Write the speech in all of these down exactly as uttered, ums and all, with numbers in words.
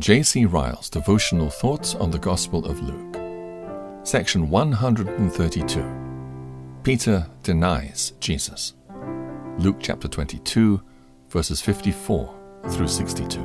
J C Ryle's Devotional Thoughts on the Gospel of Luke. Section one hundred thirty-two. Peter denies Jesus. Luke chapter twenty-two, verses fifty-four through sixty-two.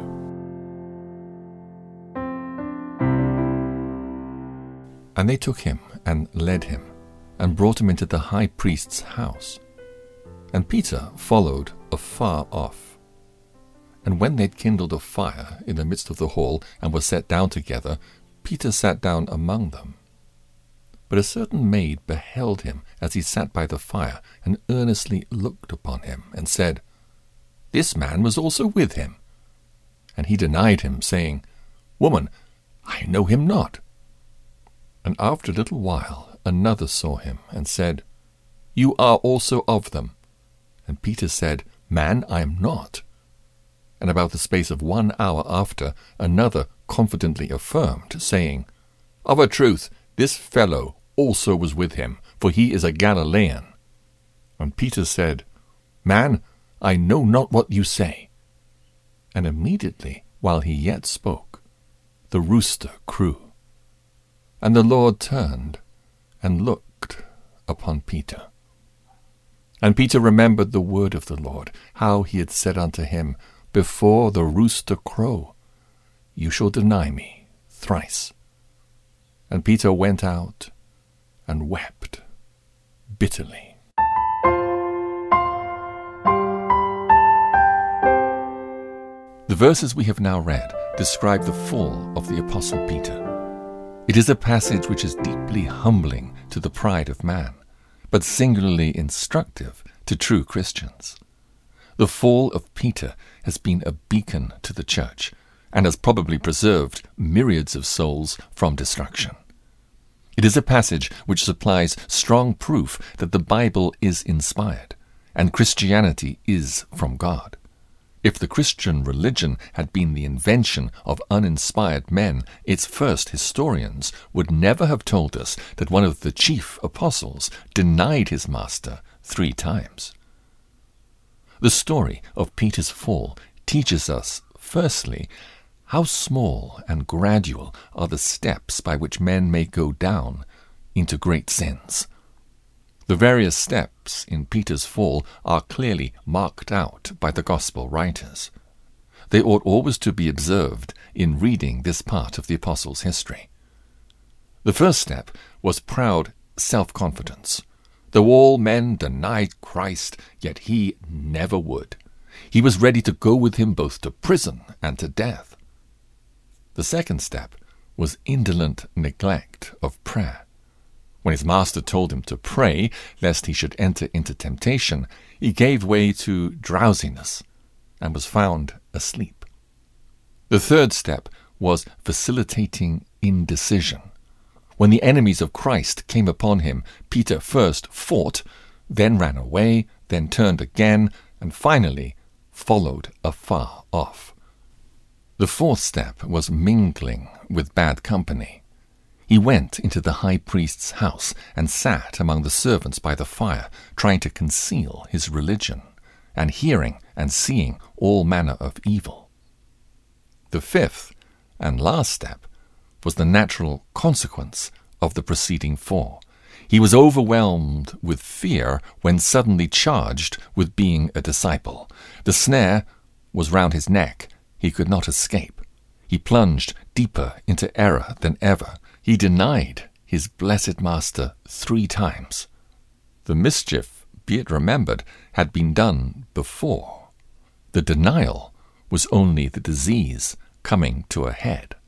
And they took him and led him, and brought him into the high priest's house. And Peter followed afar off. And when they had kindled a fire in the midst of the hall, and were set down together, Peter sat down among them. But a certain maid beheld him as he sat by the fire, and earnestly looked upon him, and said, This man was also with him. And he denied him, saying, Woman, I know him not. And after a little while another saw him, and said, You are also of them. And Peter said, Man, I am not. And about the space of one hour after, another confidently affirmed, saying, Of a truth, this fellow also was with him, for he is a Galilean. And Peter said, Man, I know not what you say. And immediately, while he yet spoke, the rooster crew. And the Lord turned and looked upon Peter. And Peter remembered the word of the Lord, how he had said unto him, Before the rooster crow, you shall deny me thrice. And Peter went out and wept bitterly. The verses we have now read describe the fall of the Apostle Peter. It is a passage which is deeply humbling to the pride of man, but singularly instructive to true Christians. The fall of Peter has been a beacon to the church and has probably preserved myriads of souls from destruction. It is a passage which supplies strong proof that the Bible is inspired and Christianity is from God. If the Christian religion had been the invention of uninspired men, its first historians would never have told us that one of the chief apostles denied his master three times. The story of Peter's fall teaches us, firstly, how small and gradual are the steps by which men may go down into great sins. The various steps in Peter's fall are clearly marked out by the Gospel writers. They ought always to be observed in reading this part of the Apostles' history. The first step was proud self-confidence. Though all men denied Christ, yet he never would. He was ready to go with him both to prison and to death. The second step was indolent neglect of prayer. When his master told him to pray, lest he should enter into temptation, he gave way to drowsiness and was found asleep. The third step was facilitating indecision. When the enemies of Christ came upon him, Peter first fought, then ran away, then turned again, and finally followed afar off. The fourth step was mingling with bad company. He went into the high priest's house and sat among the servants by the fire, trying to conceal his religion, and hearing and seeing all manner of evil. The fifth and last step was the natural consequence of the preceding four. He was overwhelmed with fear when suddenly charged with being a disciple. The snare was round his neck. He could not escape. He plunged deeper into error than ever. He denied his blessed Master three times. The mischief, be it remembered, had been done before. The denial was only the disease coming to a head.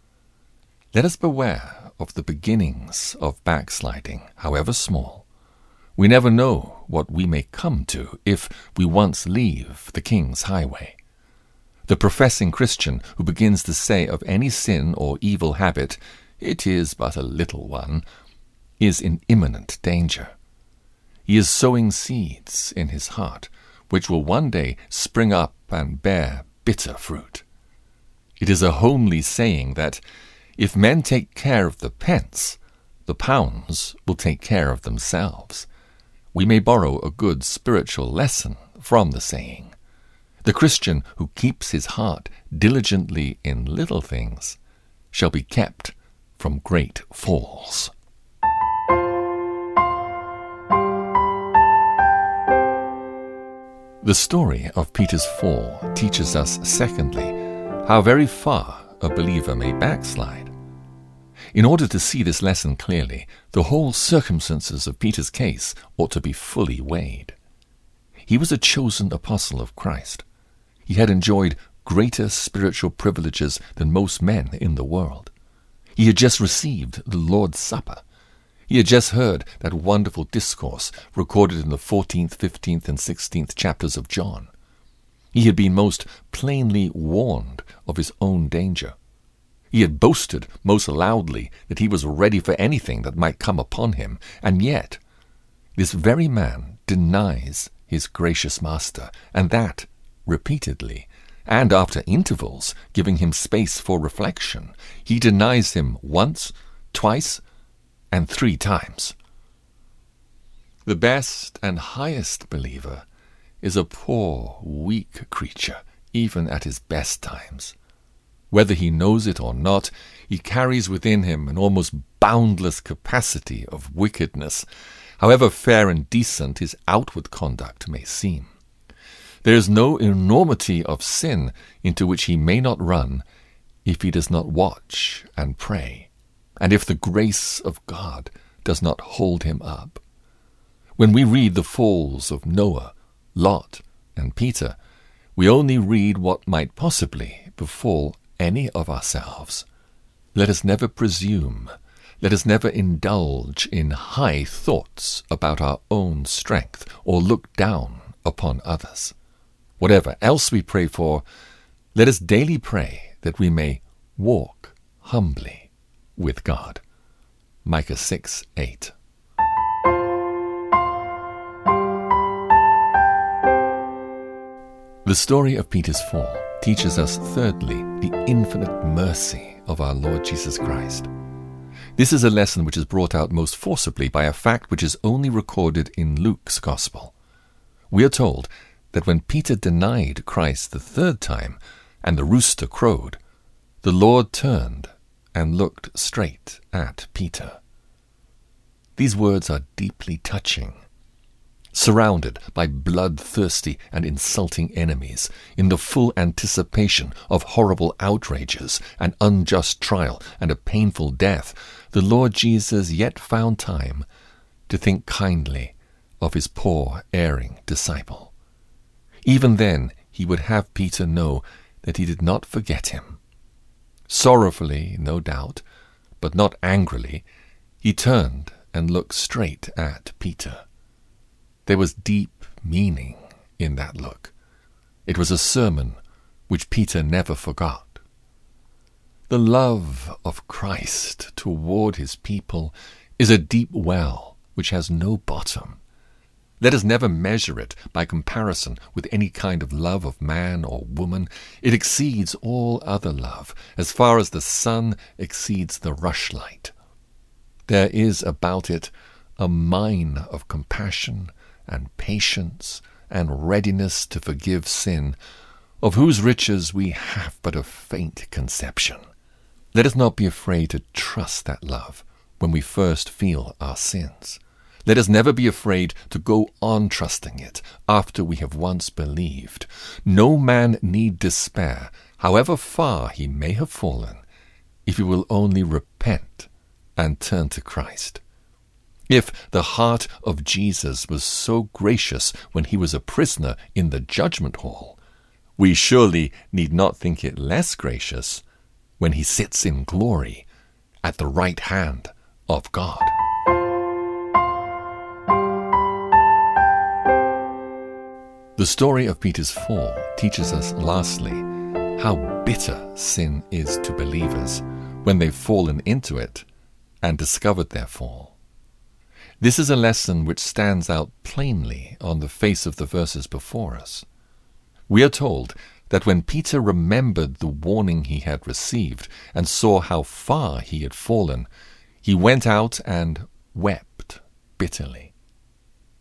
Let us beware of the beginnings of backsliding, however small. We never know what we may come to if we once leave the King's highway. The professing Christian who begins to say of any sin or evil habit, "It is but a little one," is in imminent danger. He is sowing seeds in his heart, which will one day spring up and bear bitter fruit. It is a homely saying that, if men take care of the pence, the pounds will take care of themselves. We may borrow a good spiritual lesson from the saying. The Christian who keeps his heart diligently in little things shall be kept from great falls. The story of Peter's fall teaches us, secondly, how very far a believer may backslide. In order to see this lesson clearly, the whole circumstances of Peter's case ought to be fully weighed. He was a chosen apostle of Christ. He had enjoyed greater spiritual privileges than most men in the world. He had just received the Lord's Supper. He had just heard that wonderful discourse recorded in the fourteenth, fifteenth, and sixteenth chapters of John. He had been most plainly warned of his own danger. He had boasted most loudly that he was ready for anything that might come upon him, and yet this very man denies his gracious master, and that repeatedly, and after intervals giving him space for reflection. He denies him once, twice, and three times. The best and highest believer is a poor, weak creature, even at his best times. Whether he knows it or not, he carries within him an almost boundless capacity of wickedness, however fair and decent his outward conduct may seem. There is no enormity of sin into which he may not run if he does not watch and pray, and if the grace of God does not hold him up. When we read the falls of Noah, Lot, and Peter, we only read what might possibly befall any of ourselves. Let us never presume, let us never indulge in high thoughts about our own strength or look down upon others. Whatever else we pray for, let us daily pray that we may walk humbly with God. Micah six eight. The story of Peter's fall teaches us, thirdly, the infinite mercy of our Lord Jesus Christ. This is a lesson which is brought out most forcibly by a fact which is only recorded in Luke's Gospel. We are told that when Peter denied Christ the third time, and the rooster crowed, the Lord turned and looked straight at Peter. These words are deeply touching. Surrounded by bloodthirsty and insulting enemies, in the full anticipation of horrible outrages, an unjust trial, and a painful death, the Lord Jesus yet found time to think kindly of his poor, erring disciple. Even then he would have Peter know that he did not forget him. Sorrowfully, no doubt, but not angrily, he turned and looked straight at Peter. There was deep meaning in that look. It was a sermon which Peter never forgot. The love of Christ toward his people is a deep well which has no bottom. Let us never measure it by comparison with any kind of love of man or woman. It exceeds all other love, as far as the sun exceeds the rushlight. There is about it a mine of compassion and patience and readiness to forgive sin, of whose riches we have but a faint conception. Let us not be afraid to trust that love when we first feel our sins. Let us never be afraid to go on trusting it after we have once believed. No man need despair, however far he may have fallen, if he will only repent and turn to Christ. If the heart of Jesus was so gracious when he was a prisoner in the judgment hall, we surely need not think it less gracious when he sits in glory at the right hand of God. The story of Peter's fall teaches us, lastly, how bitter sin is to believers when they've fallen into it and discovered their fall. This is a lesson which stands out plainly on the face of the verses before us. We are told that when Peter remembered the warning he had received and saw how far he had fallen, he went out and wept bitterly.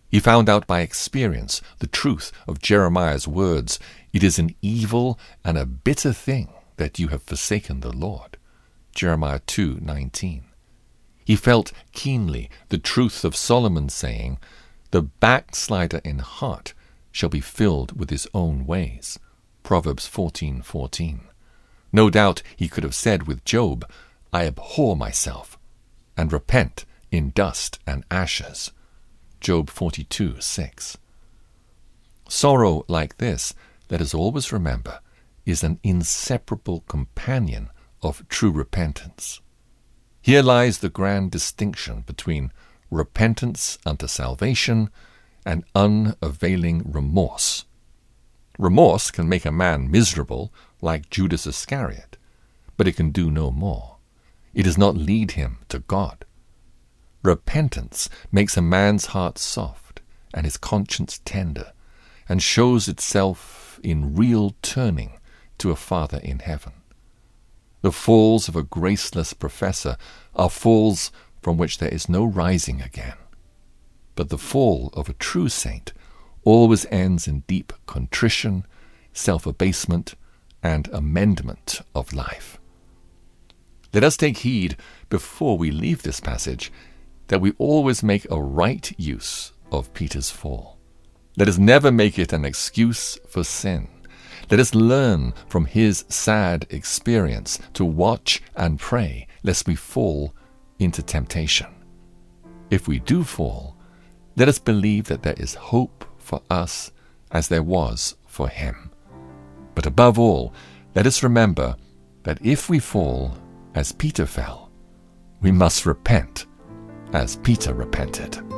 He found out by experience the truth of Jeremiah's words, "It is an evil and a bitter thing that you have forsaken the Lord." Jeremiah two nineteen. He felt keenly the truth of Solomon's saying, "The backslider in heart shall be filled with his own ways." Proverbs fourteen fourteen. No doubt he could have said with Job, "I abhor myself, and repent in dust and ashes." Job forty-two six. Sorrow like this, let us always remember, is an inseparable companion of true repentance. Here lies the grand distinction between repentance unto salvation and unavailing remorse. Remorse can make a man miserable, like Judas Iscariot, but it can do no more. It does not lead him to God. Repentance makes a man's heart soft and his conscience tender, and shows itself in real turning to a Father in heaven. The falls of a graceless professor are falls from which there is no rising again. But the fall of a true saint always ends in deep contrition, self-abasement, and amendment of life. Let us take heed, before we leave this passage, that we always make a right use of Peter's fall. Let us never make it an excuse for sin. Let us learn from his sad experience to watch and pray lest we fall into temptation. If we do fall, let us believe that there is hope for us as there was for him. But above all, let us remember that if we fall as Peter fell, we must repent as Peter repented.